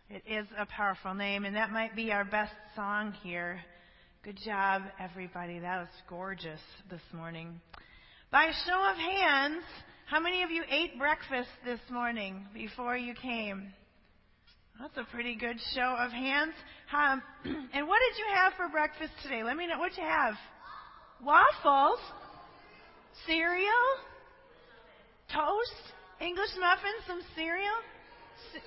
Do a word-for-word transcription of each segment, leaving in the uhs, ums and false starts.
It is a powerful name, and that might be our best song here. Good job, everybody. That was gorgeous this morning. By a show of hands, how many of you ate breakfast this morning before you came? That's a pretty good show of hands. Um, and what did you have for breakfast today? Let me know. What'd you have? Waffles? Cereal? Toast? English muffins? Some cereal? C-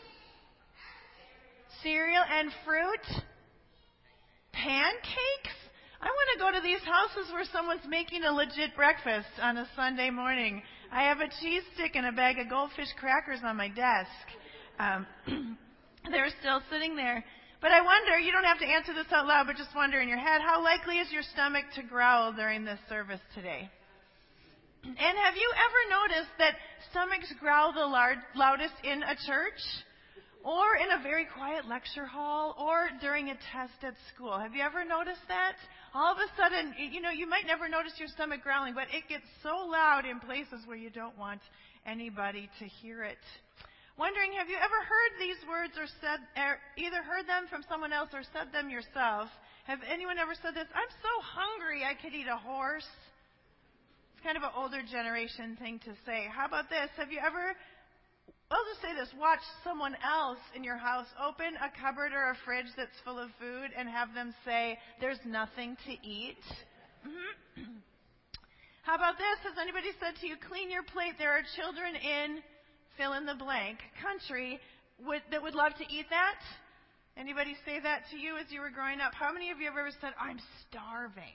cereal and fruit? Pancakes? I want to go to these houses where someone's making a legit breakfast on a Sunday morning. I have a cheese stick and a bag of goldfish crackers on my desk. Um, they're still sitting there. But I wonder, you don't have to answer this out loud, but just wonder in your head, how likely is your stomach to growl during this service today? And have you ever noticed that stomachs growl the loudest in a church? Or in a very quiet lecture hall, or during a test at school? Have you ever noticed that? All of a sudden, you know, you might never notice your stomach growling, but it gets so loud in places where you don't want anybody to hear it. Wondering, have you ever heard these words or said, or either heard them from someone else or said them yourself? Have anyone ever said this? I'm so hungry I could eat a horse. It's kind of an older generation thing to say. How about this? Have you ever, I'll just say this, watch someone else in your house open a cupboard or a fridge that's full of food and have them say, there's nothing to eat? Mm-hmm. How about this? Has anybody said to you, clean your plate, there are children in fill in the blank country would, that would love to eat that? Anybody say that to you as you were growing up? How many of you have ever said, I'm starving?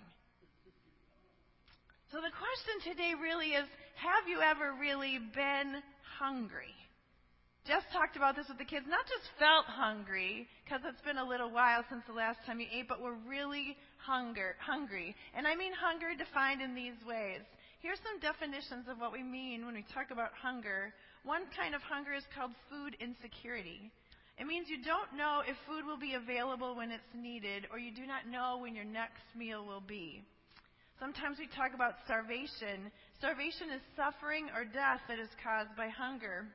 So the question today really is, have you ever really been hungry? Jess talked about this with the kids. Not just felt hungry, because it's been a little while since the last time you ate, but we're really hunger, hungry. And I mean hunger defined in these ways. Here's some definitions of what we mean when we talk about hunger. One kind of hunger is called food insecurity. It means you don't know if food will be available when it's needed, or you do not know when your next meal will be. Sometimes we talk about starvation. Starvation is suffering or death that is caused by hunger.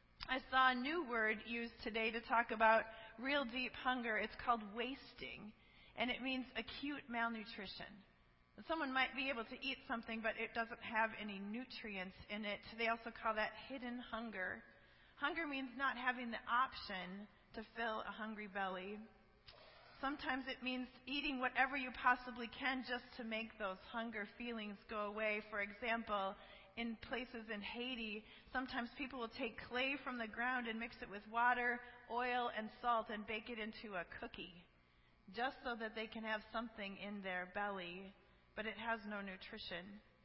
I saw a new word used today to talk about real deep hunger. It's called wasting, and it means acute malnutrition. Someone might be able to eat something, but it doesn't have any nutrients in it. They also call that hidden hunger. Hunger means not having the option to fill a hungry belly. Sometimes it means eating whatever you possibly can just to make those hunger feelings go away. For example, in places in Haiti, sometimes people will take clay from the ground and mix it with water, oil, and salt and bake it into a cookie, just so that they can have something in their belly, but it has no nutrition.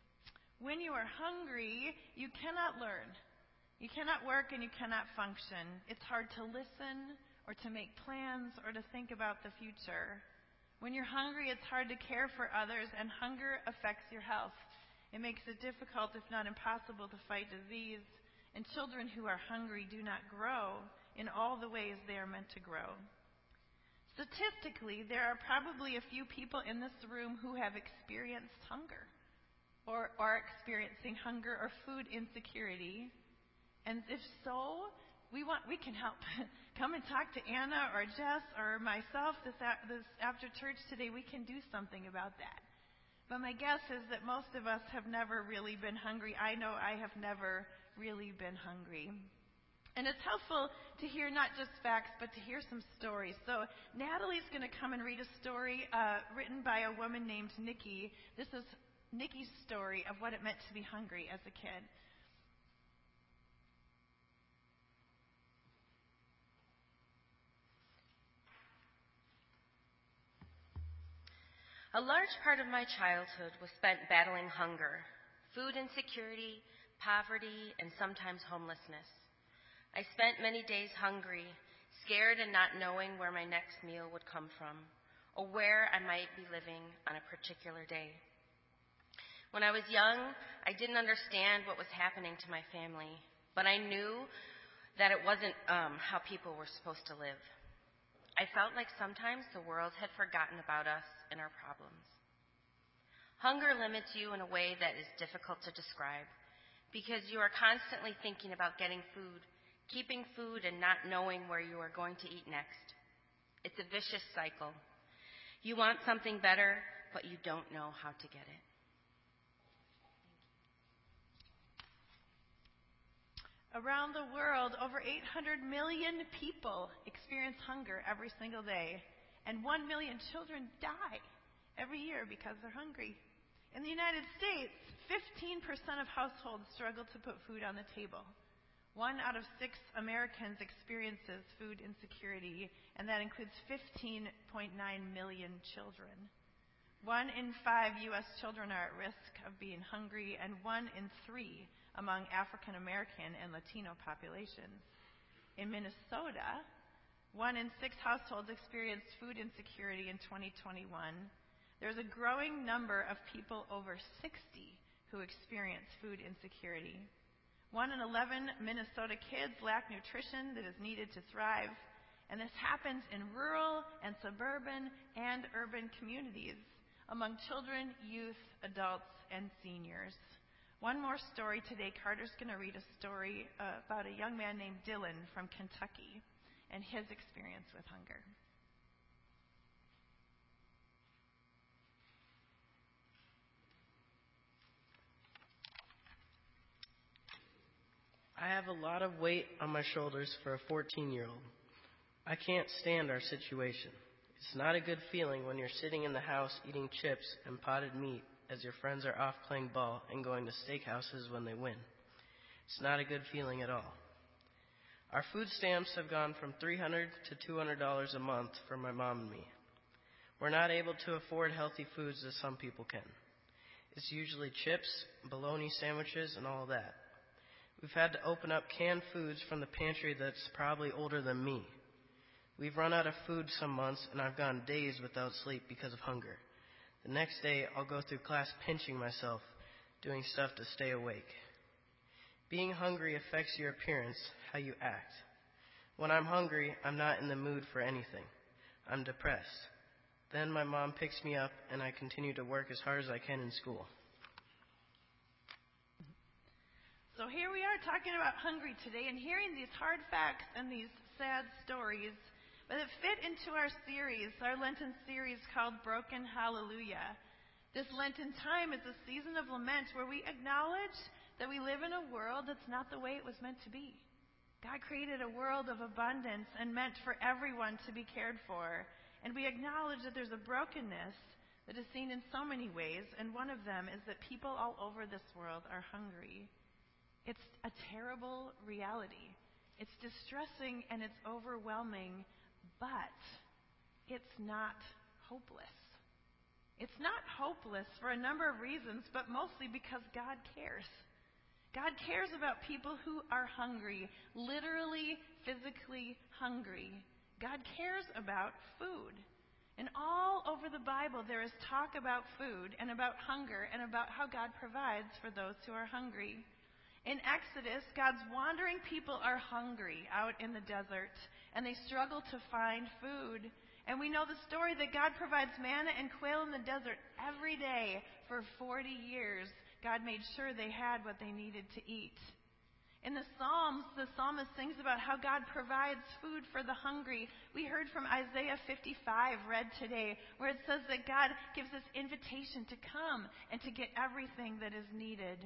When you are hungry, you cannot learn. You cannot work and you cannot function. It's hard to listen or to make plans or to think about the future. When you're hungry, it's hard to care for others, and hunger affects your health. It makes it difficult, if not impossible, to fight disease. And children who are hungry do not grow in all the ways they are meant to grow. Statistically, there are probably a few people in this room who have experienced hunger or are experiencing hunger or food insecurity. And if so, we want we can help. Come and talk to Anna or Jess or myself this, this after church today. We can do something about that. But my guess is that most of us have never really been hungry. I know I have never really been hungry. And it's helpful to hear not just facts, but to hear some stories. So Natalie's going to come and read a story uh, written by a woman named Nikki. This is Nikki's story of what it meant to be hungry as a kid. A large part of my childhood was spent battling hunger, food insecurity, poverty, and sometimes homelessness. I spent many days hungry, scared and not knowing where my next meal would come from, or where I might be living on a particular day. When I was young, I didn't understand what was happening to my family, but I knew that it wasn't um, how people were supposed to live. I felt like sometimes the world had forgotten about us and our problems. Hunger limits you in a way that is difficult to describe, because you are constantly thinking about getting food, keeping food and not knowing where you are going to eat next. It's a vicious cycle. You want something better, but you don't know how to get it. Around the world, over eight hundred million people experience hunger every single day, and one million children die every year because they're hungry. In the United States, fifteen percent of households struggle to put food on the table. One out of six Americans experiences food insecurity, and that includes fifteen point nine million children. One in five U S children are at risk of being hungry, and one in three among African American and Latino populations. In Minnesota, one in six households experienced food insecurity in twenty twenty-one. There's a growing number of people over sixty who experience food insecurity. One in eleven Minnesota kids lack nutrition that is needed to thrive, and this happens in rural and suburban and urban communities among children, youth, adults, and seniors. One more story today. Carter's going to read a story uh, about a young man named Dylan from Kentucky and his experience with hunger. I have a lot of weight on my shoulders for a fourteen-year-old. I can't stand our situation. It's not a good feeling when you're sitting in the house eating chips and potted meat as your friends are off playing ball and going to steakhouses when they win. It's not a good feeling at all. Our food stamps have gone from three hundred dollars to two hundred dollars a month for my mom and me. We're not able to afford healthy foods as some people can. It's usually chips, bologna sandwiches, and all that. We've had to open up canned foods from the pantry that's probably older than me. We've run out of food some months, and I've gone days without sleep because of hunger. The next day, I'll go through class pinching myself, doing stuff to stay awake. Being hungry affects your appearance, how you act. When I'm hungry, I'm not in the mood for anything. I'm depressed. Then my mom picks me up, and I continue to work as hard as I can in school. So here we are talking about hungry today and hearing these hard facts and these sad stories, but it fit into our series, our Lenten series called Broken Hallelujah. This Lenten time is a season of lament where we acknowledge that we live in a world that's not the way it was meant to be. God created a world of abundance and meant for everyone to be cared for. And we acknowledge that there's a brokenness that is seen in so many ways, and one of them is that people all over this world are hungry. It's a terrible reality. It's distressing and it's overwhelming, but it's not hopeless. It's not hopeless for a number of reasons, but mostly because God cares. God cares about people who are hungry, literally, physically hungry. God cares about food. And all over the Bible, there is talk about food and about hunger and about how God provides for those who are hungry. In Exodus, God's wandering people are hungry out in the desert, and they struggle to find food. And we know the story that God provides manna and quail in the desert every day for forty years. God made sure they had what they needed to eat. In the Psalms, the psalmist sings about how God provides food for the hungry. We heard from Isaiah fifty-five read today, where it says that God gives us invitation to come and to get everything that is needed.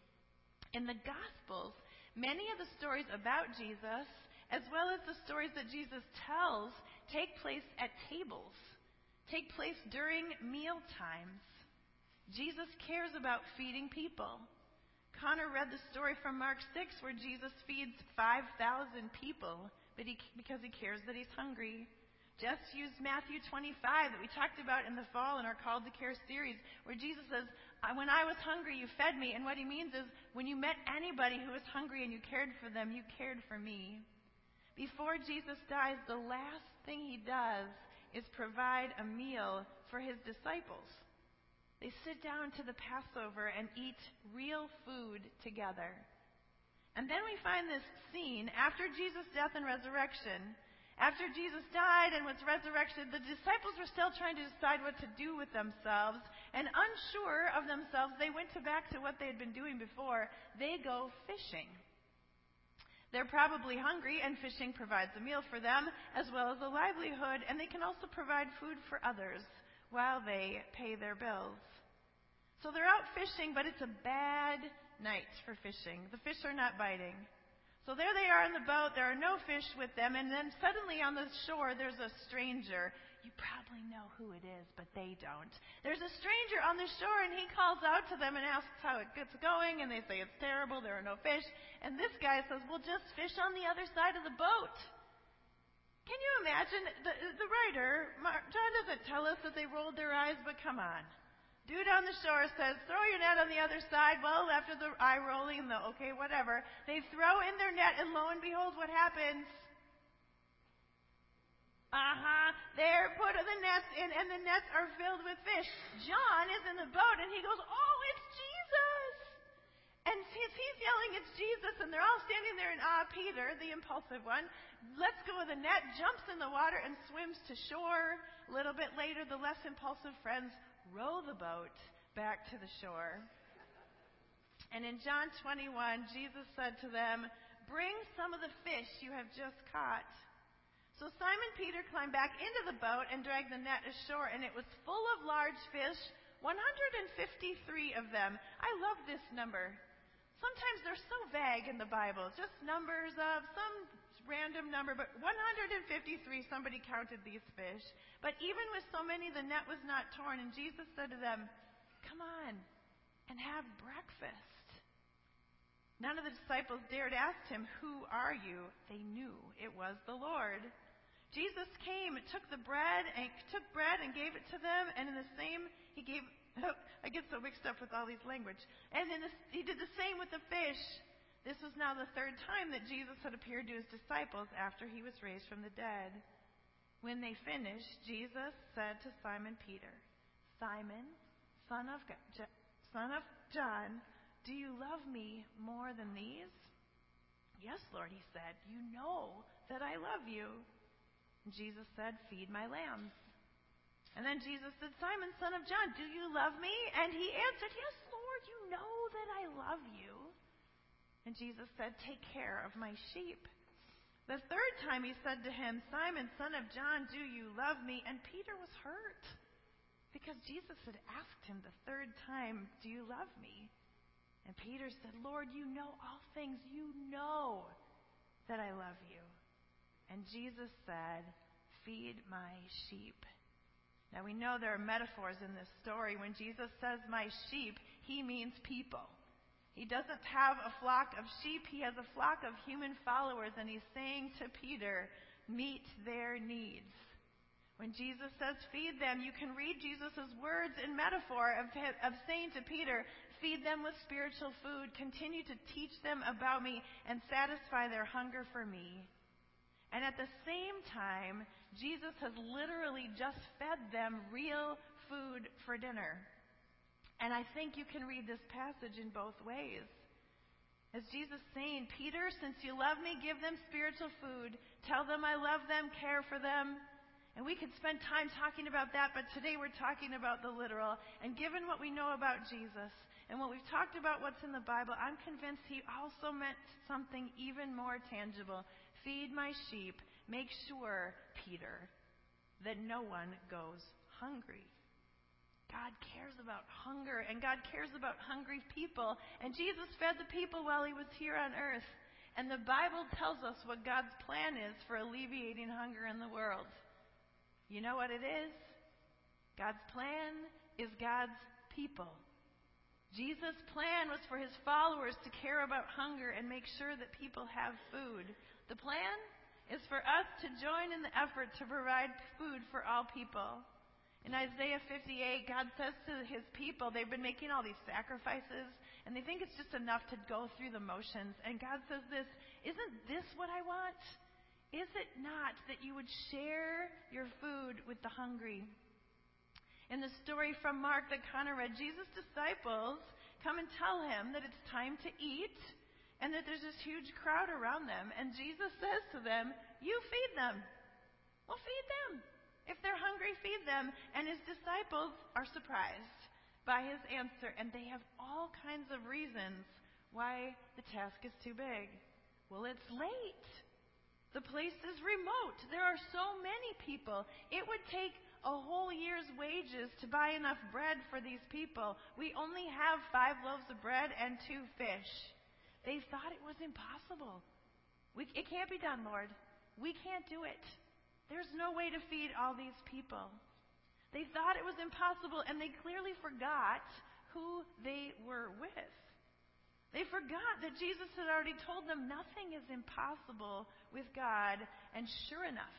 In the Gospels, many of the stories about Jesus, as well as the stories that Jesus tells, take place at tables, take place during meal times. Jesus cares about feeding people. Connor read the story from Mark six where Jesus feeds five thousand people but he, because he cares that he's hungry. Jess used Matthew twenty-five that we talked about in the fall in our Call to Care series, where Jesus says, when I was hungry, you fed me. And what he means is, when you met anybody who was hungry and you cared for them, you cared for me. Before Jesus dies, the last thing he does is provide a meal for his disciples. They sit down to the Passover and eat real food together. And then we find this scene after Jesus' death and resurrection. After Jesus died and was resurrected, the disciples were still trying to decide what to do with themselves. And unsure of themselves, they went to back to what they had been doing before. They go fishing. They're probably hungry, and fishing provides a meal for them as well as a livelihood, and they can also provide food for others while they pay their bills. So they're out fishing, but it's a bad night for fishing. The fish are not biting. So there they are in the boat. There are no fish with them. And then suddenly on the shore, there's a stranger. You probably know who it is, but they don't. There's a stranger on the shore, and he calls out to them and asks how it gets going. And they say, it's terrible. There are no fish. And this guy says, well, just fish on the other side of the boat. Can you imagine? The, the writer, Mark, John doesn't tell us that they rolled their eyes, but come on. Dude on the shore says, throw your net on the other side. Well, after the eye rolling, the okay, whatever, they throw in their net, and lo and behold, what happens? Uh-huh. They're put the nets in, and the nets are filled with fish. John is in the boat, and he goes, oh, it's Jesus. And he's, he's yelling, it's Jesus, and they're all standing there in awe. Peter, the impulsive one, lets go of the net, jumps in the water, and swims to shore. A little bit later, the less impulsive friends row the boat back to the shore. And in John twenty-one, Jesus said to them, bring some of the fish you have just caught. So Simon Peter climbed back into the boat and dragged the net ashore, and it was full of large fish, one hundred fifty-three of them. I love this number. Sometimes they're so vague in the Bible, just numbers of some random number, but one hundred fifty-three, somebody counted these fish. But even with so many, the net was not torn, and Jesus said to them, come on and have breakfast. None of the disciples dared ask him, who are you? They knew it was the Lord. Jesus came, took the bread, and took bread and gave it to them, and in the same, he gave, I get so mixed up with all these language, and in this, he did the same with the fish. This was now the third time that Jesus had appeared to his disciples after he was raised from the dead. When they finished, Jesus said to Simon Peter, Simon, son of, God, son of John, do you love me more than these? Yes, Lord, he said. You know that I love you. And Jesus said, feed my lambs. And then Jesus said, Simon, son of John, do you love me? And he answered, yes, Lord, you know that I love you. And Jesus said, take care of my sheep. The third time he said to him, Simon, son of John, do you love me? And Peter was hurt because Jesus had asked him the third time, do you love me? And Peter said, Lord, you know all things. You know that I love you. And Jesus said, feed my sheep. Now we know there are metaphors in this story. When Jesus says my sheep, he means people. He doesn't have a flock of sheep. He has a flock of human followers, and he's saying to Peter, meet their needs. When Jesus says feed them, you can read Jesus' words in metaphor of, of saying to Peter, feed them with spiritual food, continue to teach them about me, and satisfy their hunger for me. And at the same time, Jesus has literally just fed them real food for dinner. And I think you can read this passage in both ways. As Jesus saying, Peter, since you love me, give them spiritual food. Tell them I love them, care for them. And we could spend time talking about that, but today we're talking about the literal. And given what we know about Jesus and what we've talked about what's in the Bible, I'm convinced he also meant something even more tangible. Feed my sheep. Make sure, Peter, that no one goes hungry. God cares about hunger, and God cares about hungry people. And Jesus fed the people while he was here on earth. And the Bible tells us what God's plan is for alleviating hunger in the world. You know what it is? God's plan is God's people. Jesus' plan was for his followers to care about hunger and make sure that people have food. The plan is for us to join in the effort to provide food for all people. In Isaiah fifty-eight, God says to his people, they've been making all these sacrifices, and they think it's just enough to go through the motions. And God says this, isn't this what I want? Is it not that you would share your food with the hungry? In the story from Mark that Connor read, Jesus' disciples come and tell him that it's time to eat, and that there's this huge crowd around them. And Jesus says to them, you feed them. Well, feed them. If they're hungry, feed them. And his disciples are surprised by his answer, and they have all kinds of reasons why the task is too big. Well, it's late. The place is remote. There are so many people. It would take a whole year's wages to buy enough bread for these people. We only have five loaves of bread and two fish. They thought it was impossible. We, it can't be done, Lord. We can't do it. There's no way to feed all these people. They thought it was impossible, and they clearly forgot who they were with. They forgot that Jesus had already told them nothing is impossible with God, and sure enough,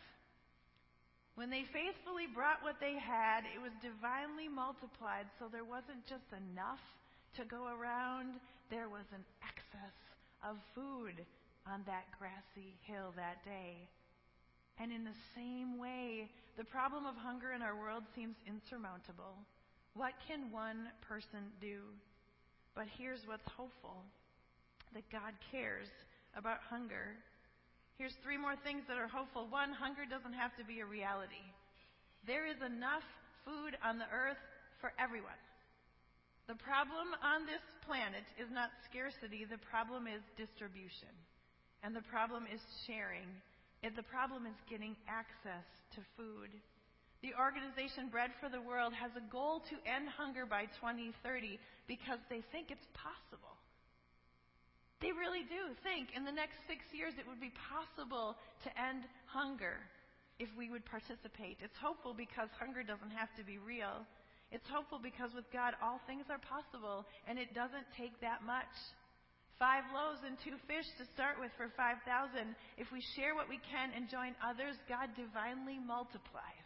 when they faithfully brought what they had, it was divinely multiplied, so there wasn't just enough to go around, there was an excess of food on that grassy hill that day. And in the same way, the problem of hunger in our world seems insurmountable. What can one person do? But here's what's hopeful, that God cares about hunger. Here's three more things that are hopeful. One, hunger doesn't have to be a reality. There is enough food on the earth for everyone. The problem on this planet is not scarcity. The problem is distribution. And the problem is sharing. And the problem is getting access to food. The organization Bread for the World has a goal to end hunger by twenty thirty because they think it's possible. They really do think in the next six years it would be possible to end hunger if we would participate. It's hopeful because hunger doesn't have to be real. It's hopeful because with God all things are possible, and it doesn't take that much. Five loaves and two fish to start with for five thousand. If we share what we can and join others, God divinely multiplies.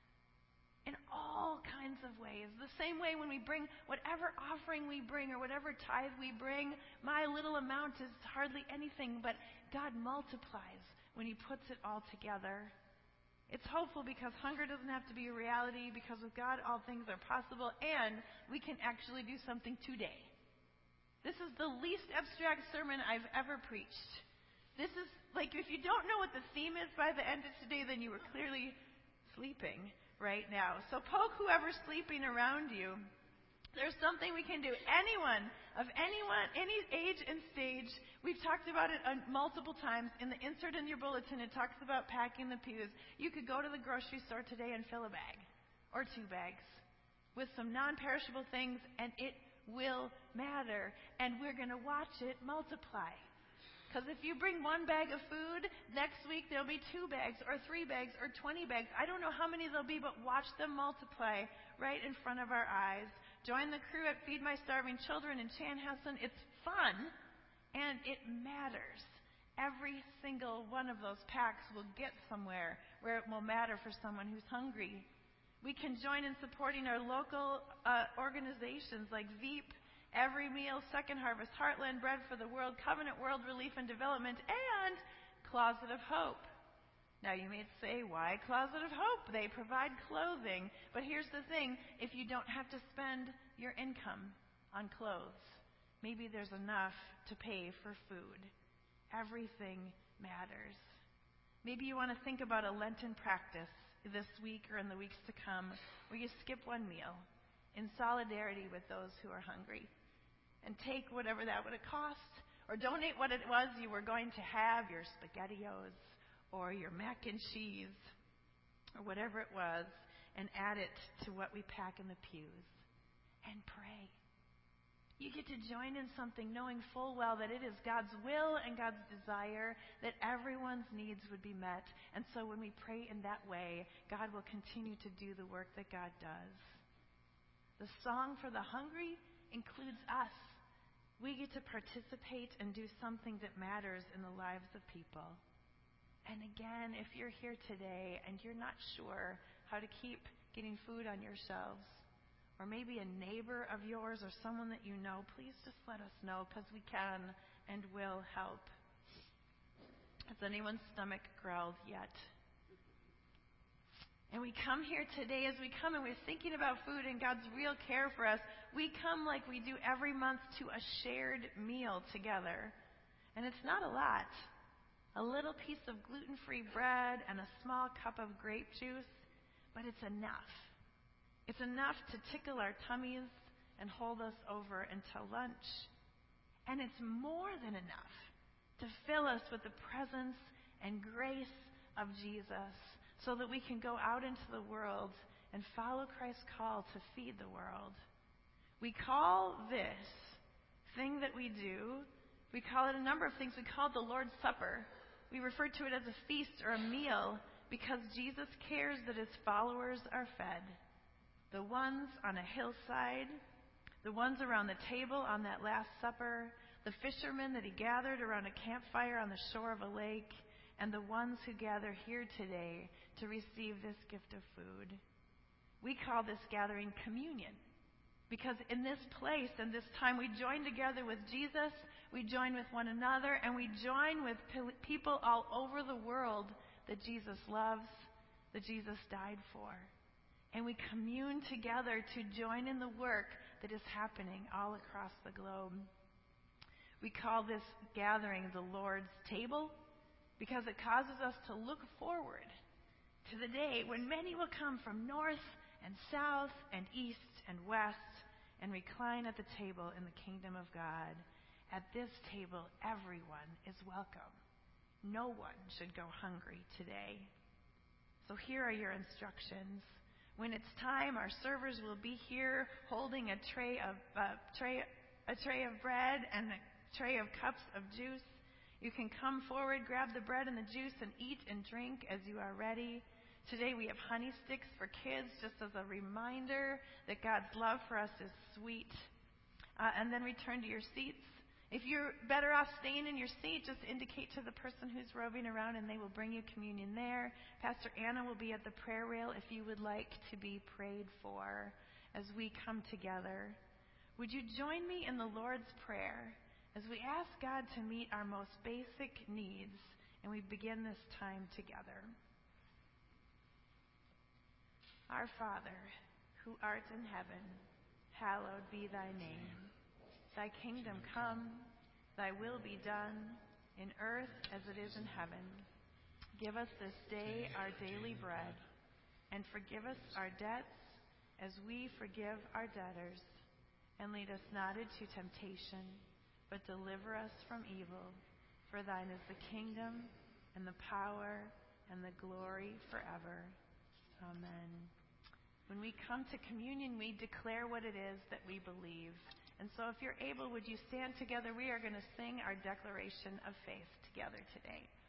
In all kinds of ways. The same way when we bring whatever offering we bring or whatever tithe we bring, my little amount is hardly anything, but God multiplies when He puts it all together. It's hopeful because hunger doesn't have to be a reality, because with God all things are possible, and we can actually do something today. This is the least abstract sermon I've ever preached. This is like, if you don't know what the theme is by the end of today, then you were clearly sleeping right now. So poke whoever's sleeping around you. There's something we can do. Anyone, of anyone, any age and stage. We've talked about it uh, multiple times. In the insert in your bulletin, it talks about packing the pews. You could go to the grocery store today and fill a bag or two bags with some non-perishable things, and it will matter. And we're going to watch it multiply. Because if you bring one bag of food, next week there'll be two bags or three bags or twenty bags. I don't know how many there'll be, but watch them multiply right in front of our eyes. Join the crew at Feed My Starving Children in Chanhassen. It's fun, and it matters. Every single one of those packs will get somewhere where it will matter for someone who's hungry. We can join in supporting our local uh, organizations like Veep, Every Meal, Second Harvest, Heartland, Bread for the World, Covenant World Relief and Development, and Closet of Hope. Now you may say, why Closet of Hope? They provide clothing. But here's the thing, if you don't have to spend your income on clothes, maybe there's enough to pay for food. Everything matters. Maybe you want to think about a Lenten practice this week or in the weeks to come where you skip one meal in solidarity with those who are hungry. And take whatever that would have cost, or donate what it was you were going to have, your SpaghettiOs, or your mac and cheese, or whatever it was, and add it to what we pack in the pews. And pray. You get to join in something knowing full well that it is God's will and God's desire that everyone's needs would be met. And so when we pray in that way, God will continue to do the work that God does. The song for the hungry includes us. We get to participate and do something that matters in the lives of people. And again, if you're here today and you're not sure how to keep getting food on your shelves, or maybe a neighbor of yours or someone that you know, please just let us know, because we can and will help. Has anyone's stomach growled yet? And we come here today, as we come and we're thinking about food and God's real care for us, we come like we do every month to a shared meal together. And it's not a lot. A little piece of gluten-free bread and a small cup of grape juice, but it's enough. It's enough to tickle our tummies and hold us over until lunch. And it's more than enough to fill us with the presence and grace of Jesus so that we can go out into the world and follow Christ's call to feed the world. We call this thing that we do, we call it a number of things. We call it the Lord's Supper. We refer to it as a feast or a meal because Jesus cares that his followers are fed. The ones on a hillside, the ones around the table on that Last Supper, the fishermen that he gathered around a campfire on the shore of a lake, and the ones who gather here today to receive this gift of food. We call this gathering communion because in this place and this time we join together with Jesus, we join with one another, and we join with people all over the world that Jesus loves, that Jesus died for. And we commune together to join in the work that is happening all across the globe. We call this gathering the Lord's table because it causes us to look forward to the day when many will come from north and south and east and west and recline at the table in the kingdom of God. At this table, everyone is welcome. No one should go hungry today. So here are your instructions. When it's time, our servers will be here holding a tray of uh, tray a tray of bread and a tray of cups of juice. You can come forward, grab the bread and the juice, and eat and drink as you are ready. Today we have honey sticks for kids, just as a reminder that God's love for us is sweet. Uh, and then return to your seats. If you're better off staying in your seat, just indicate to the person who's roving around and they will bring you communion there. Pastor Anna will be at the prayer rail if you would like to be prayed for as we come together. Would you join me in the Lord's Prayer as we ask God to meet our most basic needs and we begin this time together? Our Father, who art in heaven, hallowed be thy name. Thy kingdom come, thy will be done, in earth as it is in heaven. Give us this day our daily bread, and forgive us our debts as we forgive our debtors. And lead us not into temptation, but deliver us from evil. For thine is the kingdom, and the power, and the glory forever. Amen. When we come to communion, we declare what it is that we believe. And so if you're able, would you stand together? We are going to sing our declaration of faith together today.